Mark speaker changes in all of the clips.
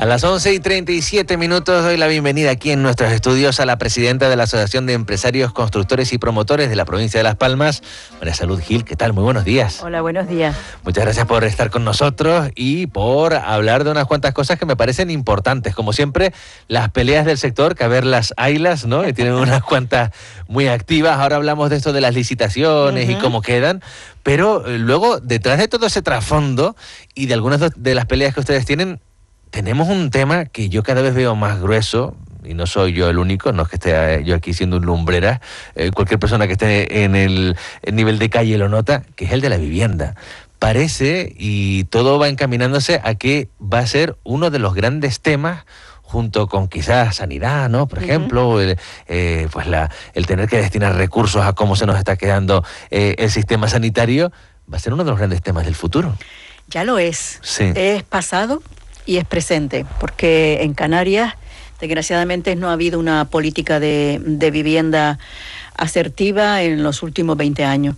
Speaker 1: las 11:37 doy la bienvenida aquí en nuestros estudios a la presidenta de la Asociación de Empresarios, Constructores y Promotores de la provincia de Las Palmas, María Salud Gil. ¿Qué tal? Muy buenos días.
Speaker 2: Hola, buenos días.
Speaker 1: Muchas gracias por estar con nosotros y por hablar de unas cuantas cosas que me parecen importantes. Como siempre, las peleas del sector, que a ver las haylas, ¿no? Y tienen unas cuantas muy activas. Ahora hablamos de esto de las licitaciones y cómo quedan. Pero luego, detrás de todo ese trasfondo y de algunas de las peleas que ustedes tienen, tenemos un tema que yo cada vez veo más grueso, y no soy yo el único, no es que esté yo aquí siendo un lumbrera, cualquier persona que esté en el nivel de calle lo nota, que es el de la vivienda. Parece, y todo va encaminándose a que va a ser uno de los grandes temas, junto con quizás sanidad, ¿no? Por ejemplo, el tener que destinar recursos a cómo se nos está quedando el sistema sanitario, va a ser uno de los grandes temas del futuro.
Speaker 2: Ya lo es.
Speaker 1: Sí.
Speaker 2: Es pasado y es presente, porque en Canarias, desgraciadamente, no ha habido una política de vivienda asertiva en los últimos 20 años.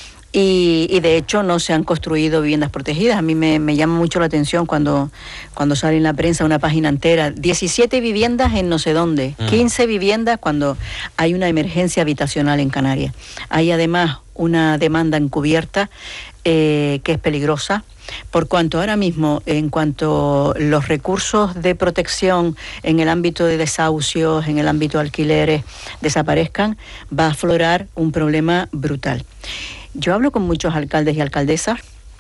Speaker 2: Y de hecho no se han construido viviendas protegidas. A mí me llama mucho la atención cuando sale en la prensa una página entera, 17 viviendas en no sé dónde, 15 viviendas cuando hay una emergencia habitacional en Canarias. Hay además una demanda encubierta que es peligrosa, por cuanto ahora mismo, en cuanto los recursos de protección en el ámbito de desahucios, en el ámbito de alquileres desaparezcan, va a aflorar un problema brutal. Yo hablo con muchos alcaldes y alcaldesas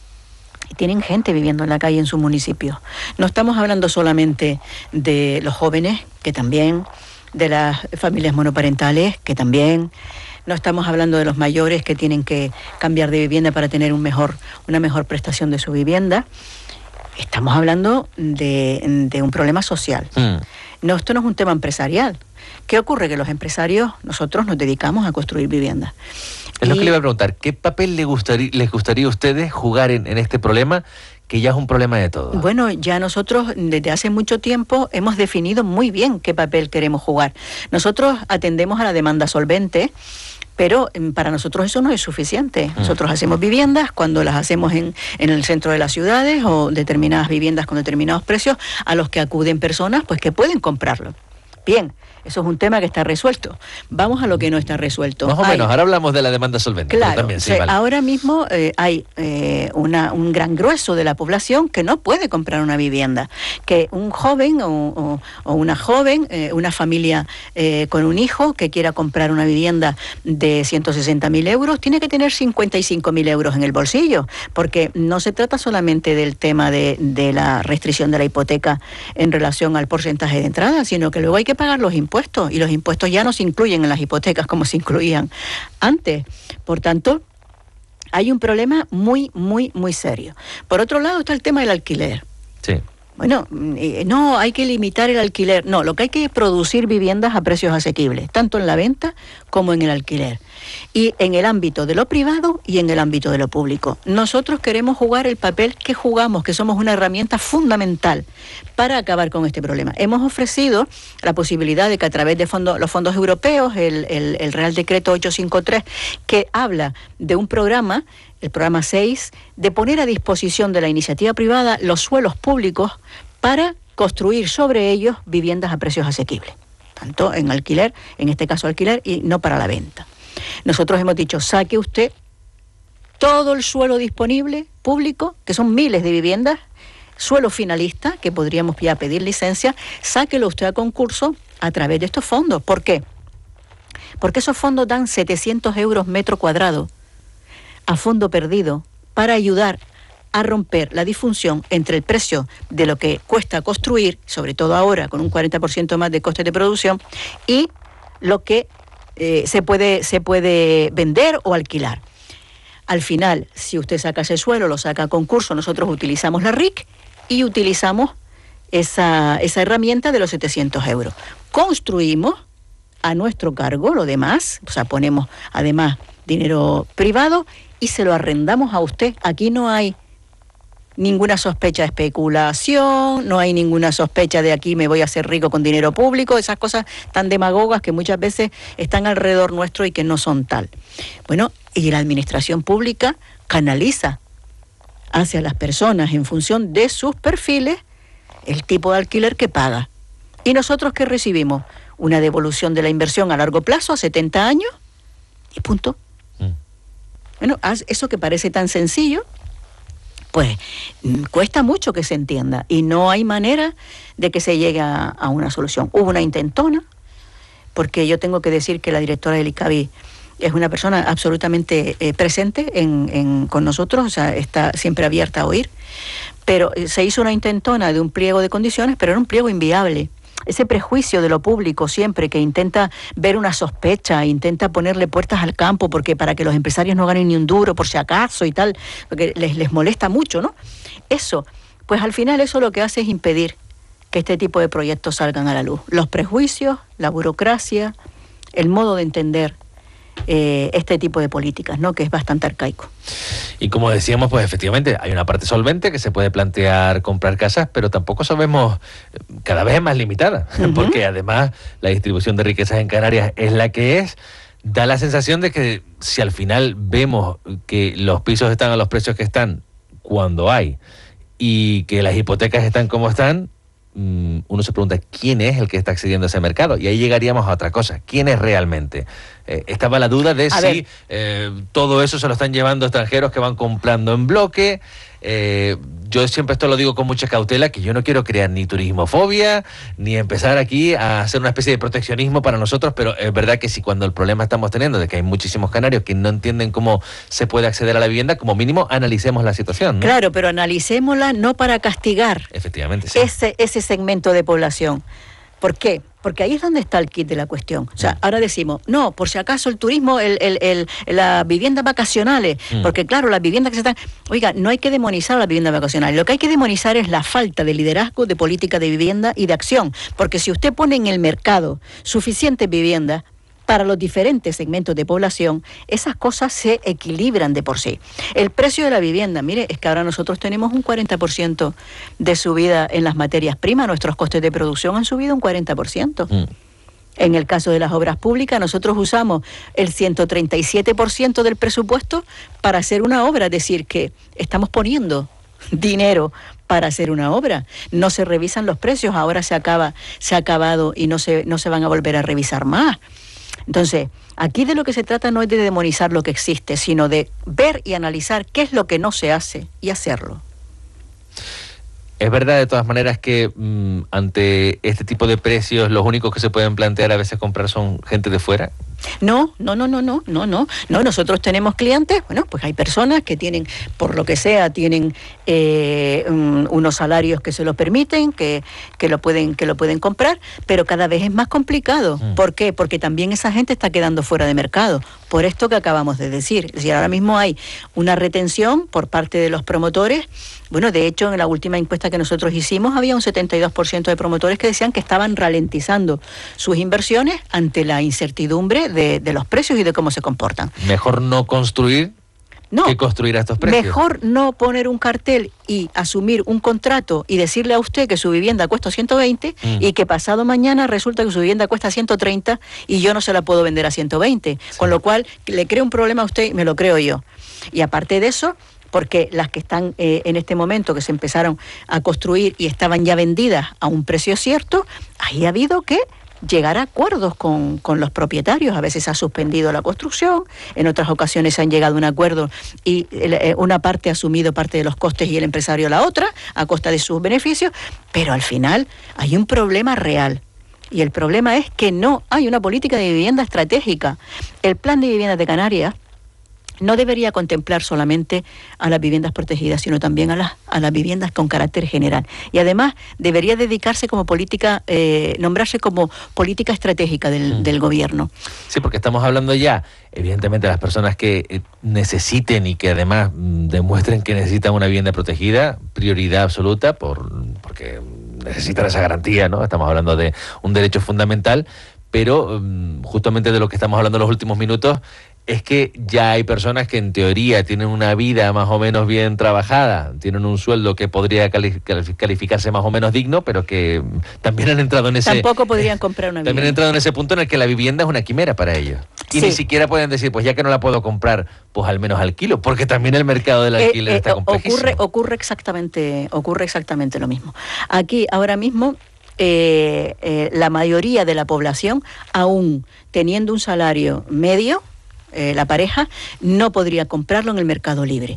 Speaker 2: y tienen gente viviendo en la calle en su municipio. No estamos hablando solamente de los jóvenes, que también, de las familias monoparentales, que también. No estamos hablando de los mayores que tienen que cambiar de vivienda para tener una mejor prestación de su vivienda. Estamos hablando de un problema social. No, esto no es un tema empresarial. ¿Qué ocurre? Que los empresarios, nosotros nos dedicamos a construir viviendas.
Speaker 1: Es lo que le iba a preguntar. ¿Qué papel les gustaría a ustedes jugar en este problema, que ya es un problema de todos?
Speaker 2: Bueno, ya nosotros desde hace mucho tiempo hemos definido muy bien qué papel queremos jugar. Nosotros atendemos a la demanda solvente, pero para nosotros eso no es suficiente. Nosotros hacemos viviendas cuando las hacemos en el centro de las ciudades, o determinadas viviendas con determinados precios a los que acuden personas pues que pueden comprarlo. Bien, eso es un tema que está resuelto. Vamos a lo que no está resuelto.
Speaker 1: Más o menos, ahora hablamos de la demanda solvente.
Speaker 2: Claro,
Speaker 1: también, sí, vale.
Speaker 2: Ahora mismo hay un gran grueso de la población que no puede comprar una vivienda. Que un joven o una joven, una familia con un hijo que quiera comprar una vivienda de 160.000 euros, tiene que tener 55.000 euros en el bolsillo, porque no se trata solamente del tema de la restricción de la hipoteca en relación al porcentaje de entrada, sino que luego hay que pagar los impuestos, y los impuestos ya no se incluyen en las hipotecas como se incluían antes. Por tanto, hay un problema muy, muy, muy serio. Por otro lado está el tema del alquiler.
Speaker 1: Sí.
Speaker 2: Bueno, no hay que limitar el alquiler. No, lo que hay que es producir viviendas a precios asequibles, tanto en la venta como en el alquiler. Y en el ámbito de lo privado y en el ámbito de lo público. Nosotros queremos jugar el papel que jugamos, que somos una herramienta fundamental para acabar con este problema. Hemos ofrecido la posibilidad de que a través de los fondos europeos, el Real Decreto 853, que habla de un programa, el programa 6, de poner a disposición de la iniciativa privada los suelos públicos para construir sobre ellos viviendas a precios asequibles, tanto en alquiler, en este caso alquiler, y no para la venta. Nosotros hemos dicho, saque usted todo el suelo disponible, público, que son miles de viviendas, suelo finalista, que podríamos ya pedir licencia, sáquelo usted a concurso a través de estos fondos. ¿Por qué? Porque esos fondos dan 700 euros metro cuadrado a fondo perdido para ayudar a romper la disfunción entre el precio de lo que cuesta construir, sobre todo ahora con un 40% más de costes de producción, y lo que se puede vender o alquilar. Al final, si usted saca ese suelo, lo saca a concurso, nosotros utilizamos la RIC y utilizamos esa herramienta de los 700 euros. Construimos a nuestro cargo lo demás, o sea, ponemos además dinero privado y se lo arrendamos a usted. Aquí no hay ninguna sospecha de especulación, no hay ninguna sospecha de aquí me voy a hacer rico con dinero público, esas cosas tan demagogas que muchas veces están alrededor nuestro y que no son tal. Bueno, y la administración pública canaliza hacia las personas en función de sus perfiles el tipo de alquiler que paga. ¿Y nosotros qué recibimos? Una devolución de la inversión a largo plazo, a 70 años, y punto. Bueno, eso que parece tan sencillo, pues cuesta mucho que se entienda y no hay manera de que se llegue a una solución. Hubo una intentona, porque yo tengo que decir que la directora del ICABI es una persona absolutamente presente con nosotros, o sea, está siempre abierta a oír, pero se hizo una intentona de un pliego de condiciones, pero era un pliego inviable. Ese prejuicio de lo público siempre, que intenta ver una sospecha, intenta ponerle puertas al campo porque para que los empresarios no ganen ni un duro por si acaso y tal, porque les molesta mucho, ¿no? Eso, pues al final eso lo que hace es impedir que este tipo de proyectos salgan a la luz. Los prejuicios, la burocracia, el modo de entender este tipo de políticas, ¿no? Que es bastante arcaico.
Speaker 1: Y como decíamos, pues efectivamente hay una parte solvente que se puede plantear comprar casas, pero tampoco sabemos, cada vez es más limitada, porque además la distribución de riquezas en Canarias es la que es. Da la sensación de que si al final vemos que los pisos están a los precios que están cuando hay y que las hipotecas están como están, uno se pregunta quién es el que está accediendo a ese mercado, y ahí llegaríamos a otra cosa: ¿quién es realmente? Estaba la duda de si todo eso se lo están llevando extranjeros que van comprando en bloque. Yo siempre esto lo digo con mucha cautela, que yo no quiero crear ni turismofobia, ni empezar aquí a hacer una especie de proteccionismo para nosotros, pero es verdad que si cuando el problema estamos teniendo de que hay muchísimos canarios que no entienden cómo se puede acceder a la vivienda, como mínimo analicemos la situación, ¿no?
Speaker 2: Claro, pero analicémosla no para castigar.
Speaker 1: Efectivamente, sí.
Speaker 2: Ese segmento de población. ¿Por qué? Porque ahí es donde está el kit de la cuestión. O sea, ahora decimos, no, por si acaso el turismo, las viviendas vacacionales, porque claro, las viviendas que se están... Oiga, no hay que demonizar las viviendas vacacionales, lo que hay que demonizar es la falta de liderazgo, de política de vivienda y de acción, porque si usted pone en el mercado suficientes viviendas para los diferentes segmentos de población, esas cosas se equilibran de por sí. El precio de la vivienda, mire, es que ahora nosotros tenemos un 40% de subida en las materias primas, nuestros costes de producción han subido un 40%. En el caso de las obras públicas, nosotros usamos el 137% del presupuesto para hacer una obra, es decir, que estamos poniendo dinero para hacer una obra. No se revisan los precios, ahora se ha acabado y no se van a volver a revisar más. Entonces, aquí de lo que se trata no es de demonizar lo que existe, sino de ver y analizar qué es lo que no se hace y hacerlo.
Speaker 1: Es verdad, de todas maneras, que ante este tipo de precios, los únicos que se pueden plantear a veces comprar son gente de fuera.
Speaker 2: No. Nosotros tenemos clientes, bueno, pues hay personas que tienen, por lo que sea, tienen unos salarios que se lo permiten, que lo pueden comprar, pero cada vez es más complicado. ¿Por qué? Porque también esa gente está quedando fuera de mercado, por esto que acabamos de decir. Es decir, ahora mismo hay una retención por parte de los promotores. Bueno, de hecho, en la última encuesta que nosotros hicimos, había un 72% de promotores que decían que estaban ralentizando sus inversiones ante la incertidumbre de los precios y de cómo se comportan.
Speaker 1: Mejor no construir que construir a estos precios.
Speaker 2: Mejor no poner un cartel y asumir un contrato y decirle a usted que su vivienda cuesta 120 y que pasado mañana resulta que su vivienda cuesta 130 y yo no se la puedo vender a 120. Sí. Con lo cual le creo un problema a usted y me lo creo yo. Y aparte de eso, porque las que están en este momento, que se empezaron a construir y estaban ya vendidas a un precio cierto, ahí ha habido que llegar a acuerdos con los propietarios. A veces se ha suspendido la construcción, en otras ocasiones se han llegado a un acuerdo y una parte ha asumido parte de los costes y el empresario la otra, a costa de sus beneficios, pero al final hay un problema real. Y el problema es que no hay una política de vivienda estratégica. El plan de viviendas de Canarias no debería contemplar solamente a las viviendas protegidas, sino también a las viviendas con carácter general. Y además debería dedicarse como política, nombrarse como política estratégica del gobierno.
Speaker 1: Sí, porque estamos hablando ya, evidentemente, de las personas que necesiten y que además demuestren que necesitan una vivienda protegida, prioridad absoluta, porque necesitan esa garantía, ¿no? Estamos hablando de un derecho fundamental, pero justamente de lo que estamos hablando en los últimos minutos es que ya hay personas que en teoría tienen una vida más o menos bien trabajada, tienen un sueldo que podría calificarse más o menos digno, pero que también han entrado en ese...
Speaker 2: Tampoco podrían comprar una vivienda.
Speaker 1: También han entrado en ese punto en el que la vivienda es una quimera para ellos. Y
Speaker 2: Sí.
Speaker 1: ni siquiera pueden decir, pues ya que no la puedo comprar, pues al menos alquilo, porque también el mercado del alquiler está complejísimo.
Speaker 2: Ocurre exactamente lo mismo. Aquí, ahora mismo, la mayoría de la población, aún teniendo un salario medio, la pareja, no podría comprarlo en el mercado libre.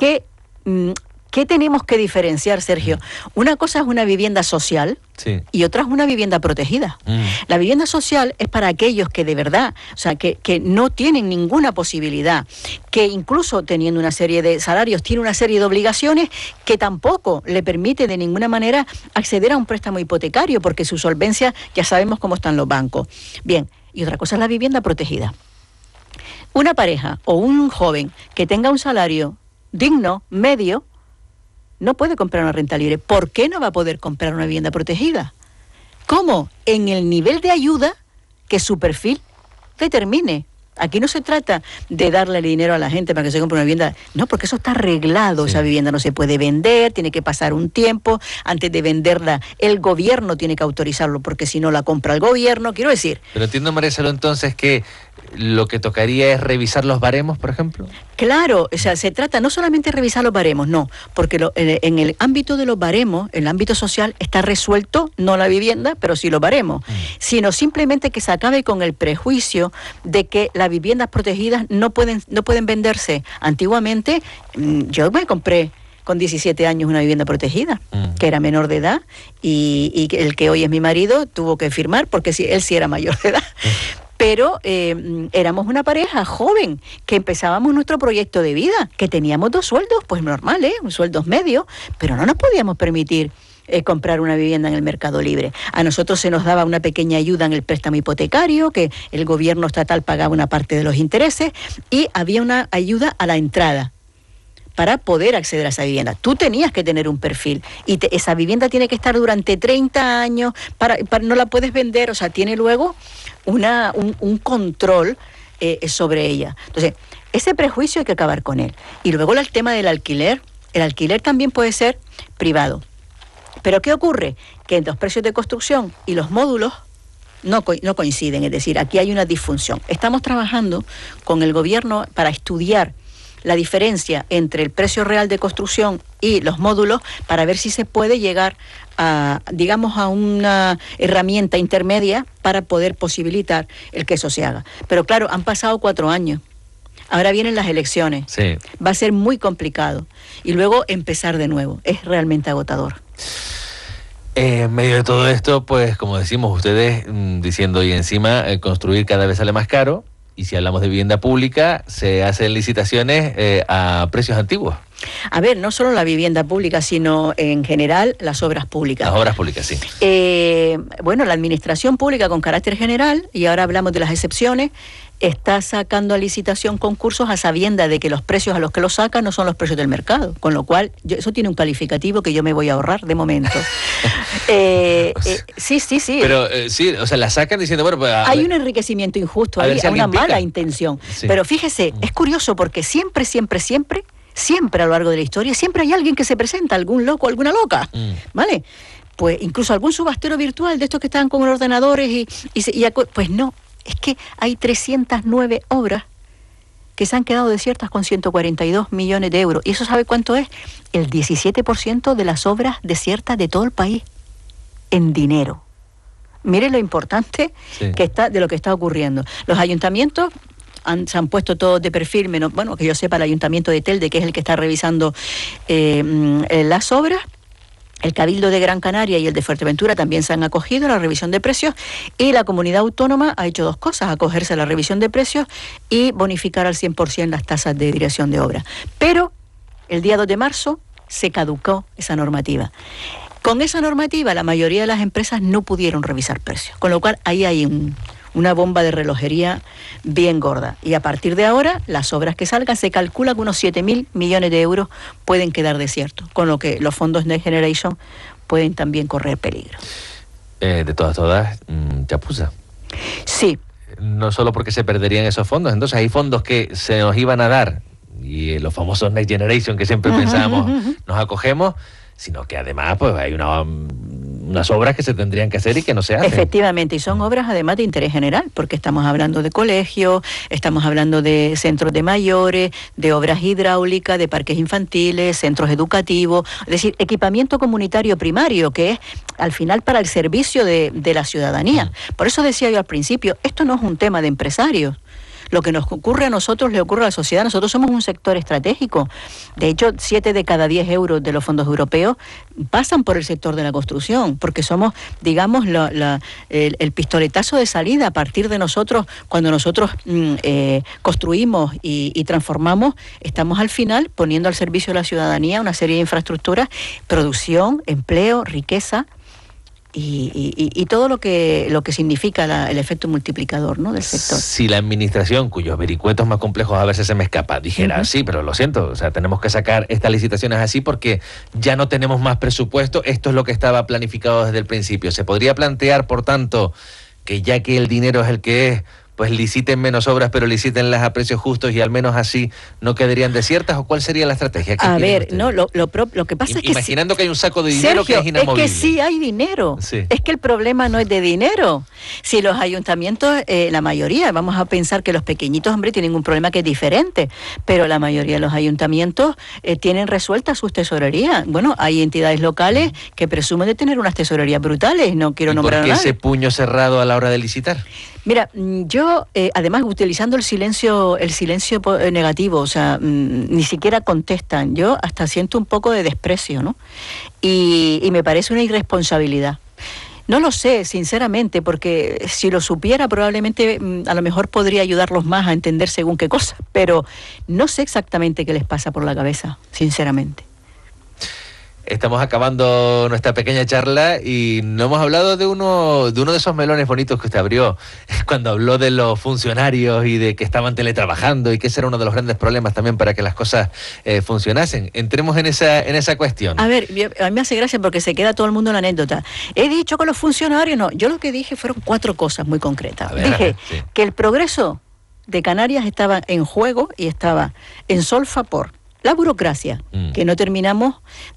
Speaker 2: ¿Qué tenemos que diferenciar, Sergio? Una cosa es una vivienda social,
Speaker 1: sí,
Speaker 2: y otra es una vivienda protegida. La vivienda social es para aquellos que de verdad, o sea, que no tienen ninguna posibilidad, que incluso teniendo una serie de salarios, tiene una serie de obligaciones que tampoco le permite de ninguna manera acceder a un préstamo hipotecario, porque su solvencia ya sabemos cómo están los bancos. Bien, y otra cosa es la vivienda protegida. Una pareja o un joven que tenga un salario digno, medio, no puede comprar una renta libre. ¿Por qué no va a poder comprar una vivienda protegida? ¿Cómo? En el nivel de ayuda que su perfil determine. Aquí no se trata de darle el dinero a la gente para que se compre una vivienda. No, porque eso está arreglado. Sí. Esa vivienda no se puede vender, tiene que pasar un tiempo. Antes de venderla, el gobierno tiene que autorizarlo, porque si no la compra el gobierno, quiero decir.
Speaker 1: Pero entiendo, María Salud, entonces que lo que tocaría es revisar los baremos, por ejemplo.
Speaker 2: Claro, o sea, se trata no solamente de revisar los baremos, no, porque en el ámbito de los baremos, en el ámbito social, está resuelto, no la vivienda, pero sí los baremos, sino simplemente que se acabe con el prejuicio de que las viviendas protegidas no pueden venderse. Antiguamente, yo me compré con 17 años una vivienda protegida, que era menor de edad, y el que hoy es mi marido tuvo que firmar, porque él sí era mayor de edad. Pero éramos una pareja joven, que empezábamos nuestro proyecto de vida, que teníamos 2 sueldos, pues normales, sueldos medios, pero no nos podíamos permitir comprar una vivienda en el mercado libre. A nosotros se nos daba una pequeña ayuda en el préstamo hipotecario, que el gobierno estatal pagaba una parte de los intereses, y había una ayuda a la entrada para poder acceder a esa vivienda. Tú tenías que tener un perfil, y esa vivienda tiene que estar durante 30 años, no la puedes vender, o sea, tiene luego un control sobre ella. Entonces, ese prejuicio hay que acabar con él. Y luego el tema del alquiler. El alquiler también puede ser privado. Pero ¿qué ocurre? Que los precios de construcción y los módulos no coinciden, es decir, aquí hay una disfunción. Estamos trabajando con el gobierno para estudiar la diferencia entre el precio real de construcción y los módulos, para ver si se puede llegar a, digamos, a una herramienta intermedia para poder posibilitar el que eso se haga. Pero claro, han pasado 4 años. Ahora vienen las elecciones.
Speaker 1: Sí.
Speaker 2: Va a ser muy complicado. Y luego empezar de nuevo. Es realmente agotador.
Speaker 1: En medio de todo esto, pues como decimos ustedes, diciendo y encima, construir cada vez sale más caro. Y si hablamos de vivienda pública, se hacen licitaciones a precios antiguos.
Speaker 2: A ver, no solo la vivienda pública, sino en general las obras públicas.
Speaker 1: Las obras públicas, sí.
Speaker 2: Bueno, la administración pública con carácter general, y ahora hablamos de las excepciones, está sacando a licitación concursos a sabienda de que los precios a los que los saca no son los precios del mercado, con lo cual eso tiene un calificativo que yo me voy a ahorrar de momento. Sí.
Speaker 1: Pero sí, o sea, la sacan diciendo, bueno, pues...
Speaker 2: Hay un enriquecimiento injusto, hay una mala intención. Sí. Pero fíjese, es curioso porque siempre a lo largo de la historia, siempre hay alguien que se presenta, algún loco, alguna loca, ¿vale? Pues incluso algún subastero virtual de estos que están con ordenadores pues no. Es que hay 309 obras que se han quedado desiertas con 142 millones de euros. ¿Y eso sabe cuánto es? El 17% de las obras desiertas de todo el país, en dinero. Mire lo importante que está de lo que está ocurriendo. Los ayuntamientos se han puesto todos de perfil, menos, bueno, que yo sepa, el ayuntamiento de Telde, que es el que está revisando las obras. El Cabildo de Gran Canaria y el de Fuerteventura también se han acogido a la revisión de precios, y la comunidad autónoma ha hecho 2 cosas: acogerse a la revisión de precios y bonificar al 100% las tasas de dirección de obra. Pero el día 2 de marzo se caducó esa normativa. Con esa normativa la mayoría de las empresas no pudieron revisar precios, con lo cual ahí hay una bomba de relojería bien gorda. Y a partir de ahora, las obras que salgan, se calcula que unos 7.000 millones de euros pueden quedar desiertos, con lo que los fondos Next Generation pueden también correr peligro.
Speaker 1: De todas, chapuza.
Speaker 2: Sí.
Speaker 1: No solo porque se perderían esos fondos, entonces hay fondos que se nos iban a dar, y los famosos Next Generation que siempre pensábamos nos acogemos, sino que además pues hay un unas obras que se tendrían que hacer y que no se hacen.
Speaker 2: Efectivamente, y son obras además de interés general, porque estamos hablando de colegios, estamos hablando de centros de mayores, de obras hidráulicas, de parques infantiles, centros educativos, es decir, equipamiento comunitario primario, que es al final para el servicio de la ciudadanía. Por eso decía yo al principio, esto no es un tema de empresarios. Lo que nos ocurre a nosotros le ocurre a la sociedad. Nosotros somos un sector estratégico. De hecho, 7 de cada 10 euros de los fondos europeos pasan por el sector de la construcción, porque somos, digamos, el pistoletazo de salida a partir de nosotros. Cuando nosotros construimos y transformamos, estamos al final poniendo al servicio de la ciudadanía una serie de infraestructuras, producción, empleo, riqueza. Y todo lo que significa el efecto multiplicador, ¿no?, del sector.
Speaker 1: Si la administración, cuyos vericuetos más complejos a veces se me escapa, dijera, sí, pero lo siento, o sea, tenemos que sacar estas licitaciones así porque ya no tenemos más presupuesto, esto es lo que estaba planificado desde el principio. ¿Se podría plantear, por tanto, que ya que el dinero es el que es, pues liciten menos obras, pero licítenlas a precios justos y al menos así no quedarían desiertas? ¿O cuál sería la estrategia?
Speaker 2: A ver, no, lo que pasa es que...
Speaker 1: Imaginando que hay un saco de dinero, Sergio, que es inamovible.
Speaker 2: Es que sí hay dinero.
Speaker 1: Sí.
Speaker 2: Es que el problema no es de dinero. Si los ayuntamientos, la mayoría, vamos a pensar que los pequeñitos, hombre, tienen un problema que es diferente, pero la mayoría de los ayuntamientos tienen resueltas sus tesorerías. Bueno, hay entidades locales que presumen de tener unas tesorerías brutales, no quiero nombrar a nadie.
Speaker 1: ¿Por qué ese puño cerrado a la hora de licitar?
Speaker 2: Mira, yo, además, utilizando el silencio negativo, o sea, ni siquiera contestan. Yo hasta siento un poco de desprecio, ¿no? Y me parece una irresponsabilidad. No lo sé, sinceramente, porque si lo supiera probablemente a lo mejor podría ayudarlos más a entender según qué cosa, pero no sé exactamente qué les pasa por la cabeza, sinceramente.
Speaker 1: Estamos acabando nuestra pequeña charla y no hemos hablado de uno de esos melones bonitos que usted abrió cuando habló de los funcionarios y de que estaban teletrabajando y que ese era uno de los grandes problemas también para que las cosas funcionasen. Entremos en esa cuestión.
Speaker 2: A ver, a mí me hace gracia porque se queda todo el mundo en la anécdota. He dicho que los funcionarios no. Yo lo que dije fueron 4 cosas muy concretas. Dije que el progreso de Canarias estaba en juego y estaba en solfa por la burocracia, que no terminamos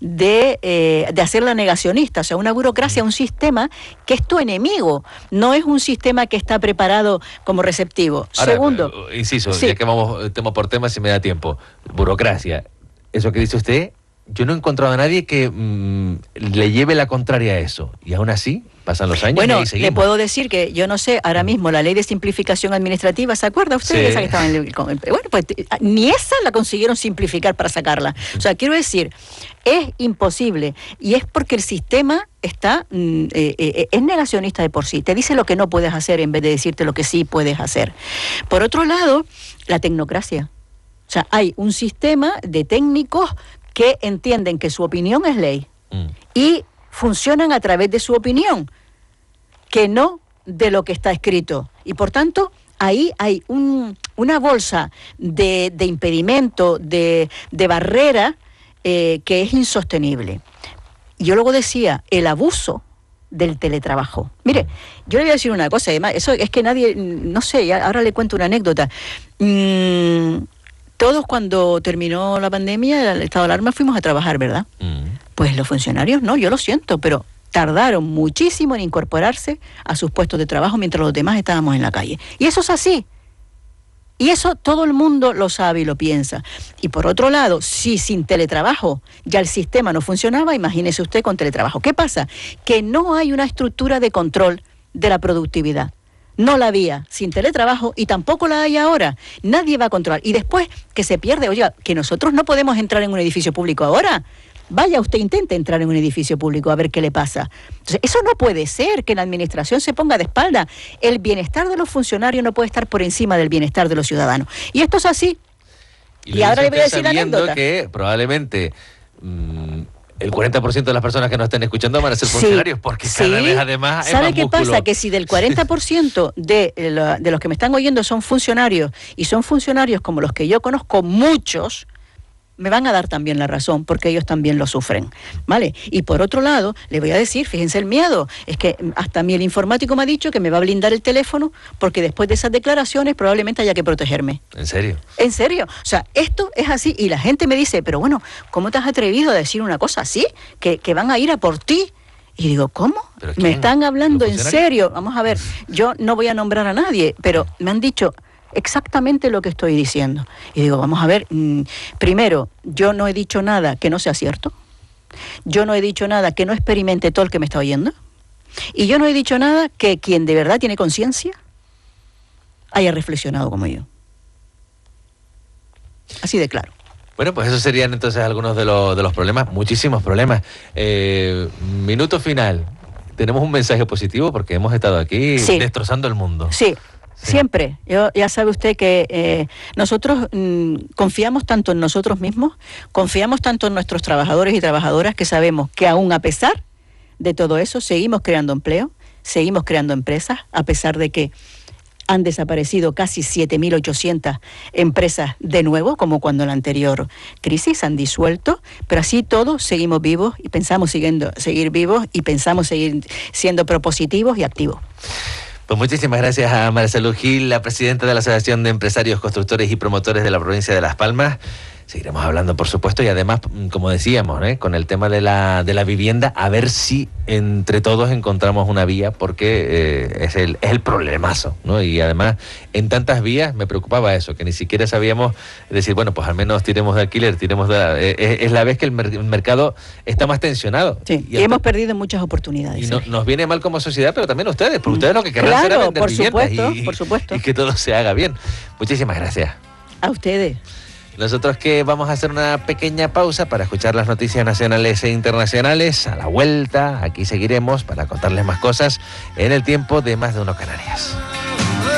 Speaker 2: de hacerla negacionista. O sea, una burocracia, un sistema que es tu enemigo, no es un sistema que está preparado como receptivo.
Speaker 1: Ahora,
Speaker 2: segundo,
Speaker 1: inciso, ya que vamos tema por tema, si me da tiempo. Burocracia, eso que dice usted, yo no he encontrado a nadie que le lleve la contraria a eso. Y aún así, pasan los años y ahí seguimos.
Speaker 2: Le puedo decir que yo no sé, ahora mismo la ley de simplificación administrativa, ¿se acuerda usted de esa que estaba en el... Bueno, pues ni esa la consiguieron simplificar para sacarla. O sea, quiero decir, es imposible. Y es porque el sistema está es negacionista de por sí. Te dice lo que no puedes hacer en vez de decirte lo que sí puedes hacer. Por otro lado, la tecnocracia. O sea, hay un sistema de técnicos que entienden que su opinión es ley y funcionan a través de su opinión, que no de lo que está escrito. Y por tanto, ahí hay una bolsa de impedimento, de barrera que es insostenible. Yo luego decía, el abuso del teletrabajo. Mire, yo le voy a decir una cosa, además, eso es que nadie, no sé, ahora le cuento una anécdota. Todos cuando terminó la pandemia, el estado de alarma, fuimos a trabajar, ¿verdad? Pues los funcionarios no, yo lo siento, pero tardaron muchísimo en incorporarse a sus puestos de trabajo mientras los demás estábamos en la calle. Y eso es así. Y eso todo el mundo lo sabe y lo piensa. Y por otro lado, si sin teletrabajo ya el sistema no funcionaba, imagínese usted con teletrabajo. ¿Qué pasa? Que no hay una estructura de control de la productividad. No la había sin teletrabajo y tampoco la hay ahora. Nadie va a controlar. Y después que se pierde, oye, que nosotros no podemos entrar en un edificio público ahora. Vaya, usted intente entrar en un edificio público a ver qué le pasa. Entonces, eso no puede ser, que la administración se ponga de espalda. El bienestar de los funcionarios no puede estar por encima del bienestar de los ciudadanos. Y esto es así. Y ahora le voy a decir la anécdota.
Speaker 1: Que probablemente el 40% de las personas que nos estén escuchando van a ser funcionarios, porque cada vez además hay más músculo.
Speaker 2: ¿Sabe qué pasa? Que si del 40% de los que me están oyendo son funcionarios, y son funcionarios como los que yo conozco muchos, me van a dar también la razón, porque ellos también lo sufren, ¿vale? Y por otro lado, le voy a decir, fíjense el miedo, es que hasta a mí el informático me ha dicho que me va a blindar el teléfono, porque después de esas declaraciones probablemente haya que protegerme.
Speaker 1: ¿En serio?
Speaker 2: En serio, o sea, esto es así, y la gente me dice, pero bueno, ¿cómo te has atrevido a decir una cosa así? Que van a ir a por ti, Y digo, ¿cómo? ¿Me están hablando en serio? Vamos a ver, yo no voy a nombrar a nadie, pero me han dicho exactamente lo que estoy diciendo. Y digo, vamos a ver, primero, yo no he dicho nada que no sea cierto. Yo no he dicho nada que no experimente todo el que me está oyendo. Y yo no he dicho nada que quien de verdad tiene conciencia haya reflexionado como yo. Así de claro.
Speaker 1: Bueno, pues esos serían entonces algunos de los problemas, muchísimos problemas. Minuto final. Tenemos un mensaje positivo porque hemos estado aquí destrozando el mundo.
Speaker 2: Sí. Siempre. Ya sabe usted que nosotros confiamos tanto en nosotros mismos, confiamos tanto en nuestros trabajadores y trabajadoras, que sabemos que aún a pesar de todo eso seguimos creando empleo, seguimos creando empresas, a pesar de que han desaparecido casi 7.800 empresas de nuevo, como cuando en la anterior crisis han disuelto, pero así todos seguimos vivos y pensamos seguir vivos y pensamos seguir siendo propositivos y activos.
Speaker 1: Pues muchísimas gracias a Marcela Gil, la presidenta de la Asociación de Empresarios, Constructores y Promotores de la provincia de Las Palmas. Seguiremos hablando, por supuesto, y además, como decíamos, con el tema de la vivienda, a ver si entre todos encontramos una vía, porque es el problemazo, ¿no? Y además, en tantas vías me preocupaba eso, que ni siquiera sabíamos decir, bueno, pues al menos tiremos de alquiler, es la vez que el mercado está más tensionado.
Speaker 2: Sí, y hemos perdido muchas oportunidades.
Speaker 1: Y nos viene mal como sociedad, pero también ustedes, porque ustedes lo que querrán será vender viviendas
Speaker 2: por supuesto.
Speaker 1: Y que todo se haga bien. Muchísimas gracias.
Speaker 2: A ustedes.
Speaker 1: Nosotros que vamos a hacer una pequeña pausa para escuchar las noticias nacionales e internacionales. A la vuelta, aquí seguiremos para contarles más cosas en el tiempo de Más de Uno Canarias.